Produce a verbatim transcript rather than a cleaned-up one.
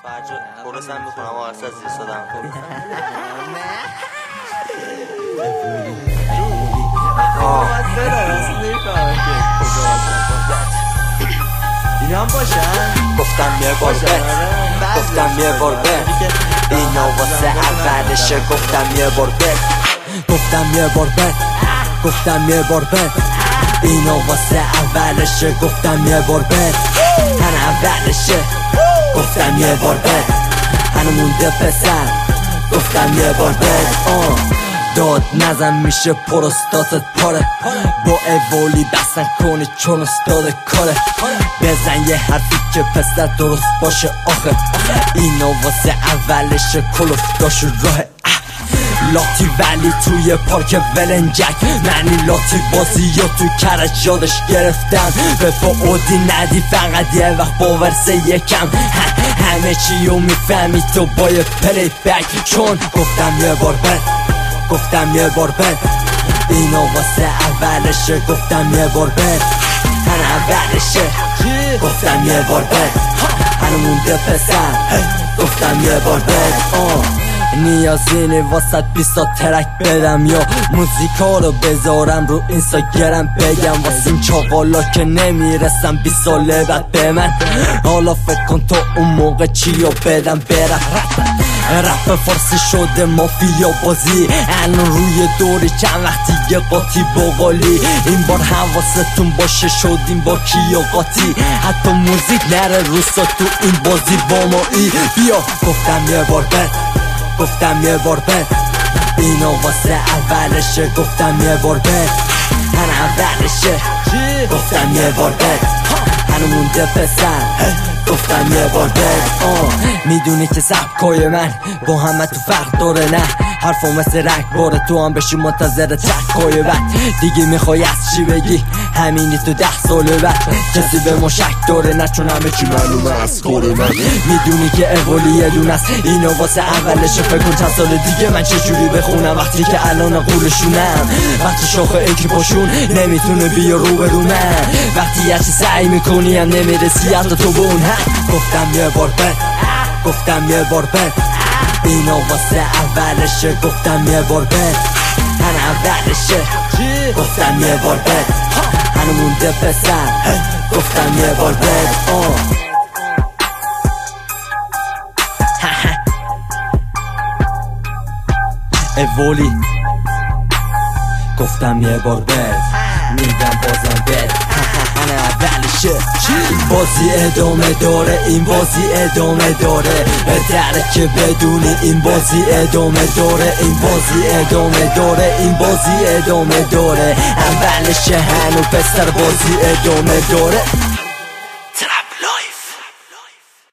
فرجا درست هم میکنم آقا از ایستادم اینا هم باشن گفتم یه بار بت گفتم یه بار بت اینا واسه اولشه گفتم یه بار بت گفتم یه بار بت گفتم یه بار بت اینا واسه اولشه گفتم یه بار بت هن اولشه گفتم یه بار بت هنو مونده پسر گفتم یه بار بت آه داد نزن میشه پروستاتت پاره با اولی بسن کنی چون استاد کاره بزن یه حرفی که پسر درست باشه آخه اینا واسه اولشه کلوفتاش راه لاتی ولی توی پارک ولنجک معنی لاتی بازی یا تو کرج یادش گرفتن به فعودی ندی فقط یه وقت باورسه یکم همه چیو میفهمی تو با یه پلی بک چون گفتم یه بار بد گفتم یه بار بد اینا واسه اولشه گفتم یه بار بد هن اولشه گفتم یه بار بد هنو مونده پسر گفتم یه بار بد آه نیازی نی واسط بیستا ترک بدم یا موزیکا رو بذارم رو اینستاگرام بگم واسه این چاقالا که نمیرسم بیست ساله بعد به من حالا فکر کن تو اون موقع چیو بدم برم رپ فارسی شده مافیا بازی الان روی دوری چند وقتی یه قاطی باقالی این بار حواستون باشه شدیم با کیا قاطی حتی موزیک نره روسا تو این بازی با مایی بیا گفتم یه بار بد گفتم یه بار بد اینا واسه اولشه گفتم یه بار بد هن اولشه گفتم یه بار بد هنو مونده پسر گفتم یه بار بد آه میدونی که سبکای من با همه تو فرق داره نه حرفا مثل رنگ باره تو هم بشی منتظر ترکای بعد دیگه میخوای از چی بگی همینی تو ده سال بعد کسی به ما شک داره نه چون همه چی معلومه از کار من میدونی که اولی یه دونه است اینا واسه اولشه فکر کن چند سال دیگه من چجوری بخونم وقتی که الان قولشونم وقتی شاخه ایکی پاشون نمیتونه بیا رو برونم وقتی هرچی سعی میکنی هم نمیرسی حتی تو به اون حد گفتم یه بار بد گفتم یه بار بد اینا واسه اولشه گفتم یه بار بد هن اولشه گفتم یه بار بد هنو مونده پسر گفتم یه بار بد آه اولی گفتم یه بار بد میگم بازم بد هن اولشه بازی ادامه داره این بازی ادامه داره بهتره که بدونی این بازی ادامه داره این بازی ادامه داره این بازی ادامه داره اولشه هنو پسر بازی ادامه داره